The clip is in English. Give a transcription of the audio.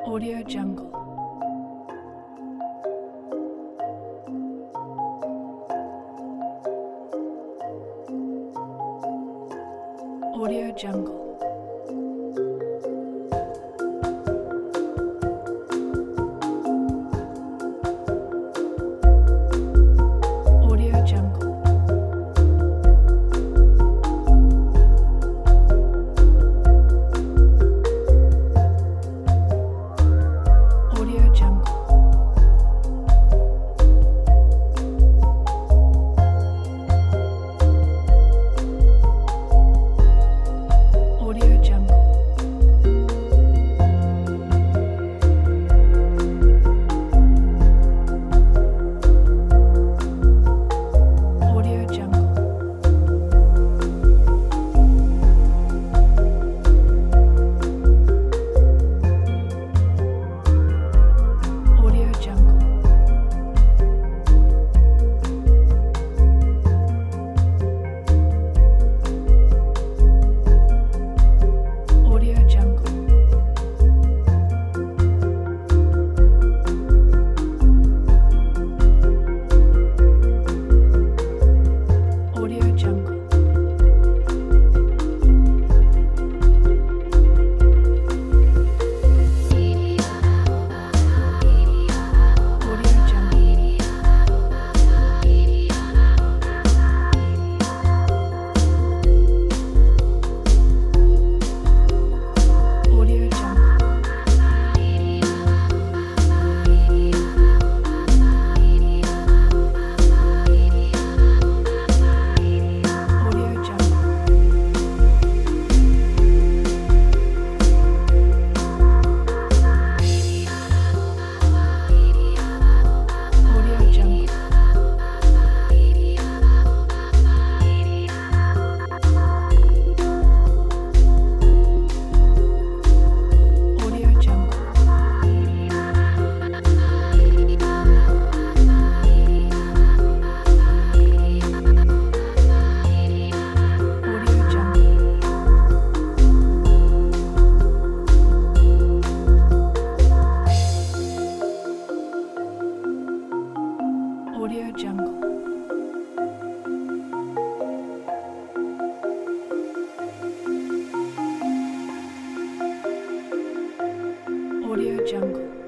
Audio Jungle. Audio Jungle. Audio Jungle. Audio Jungle. Audio Jungle. Audio Jungle. Audio Jungle. Audio Jungle. Audio Jungle. Audio Jungle. Audio Jungle. Audio Jungle. Audio Jungle. Audio Jungle. Audio Jungle. Audio Jungle. Audio Jungle.